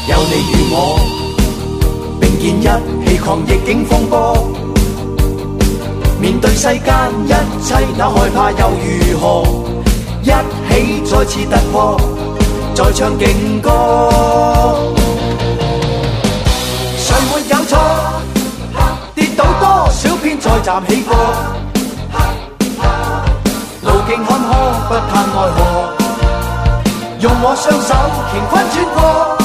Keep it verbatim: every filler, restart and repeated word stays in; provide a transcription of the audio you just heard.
有你與我並肩一起抗逆境風波，面對世間一切那害怕又如何，一起再次突破，再唱勁歌。誰沒有錯，跌倒多少遍再站起過，路徑坎坷不盼愛何，用我雙手乾坤轉過。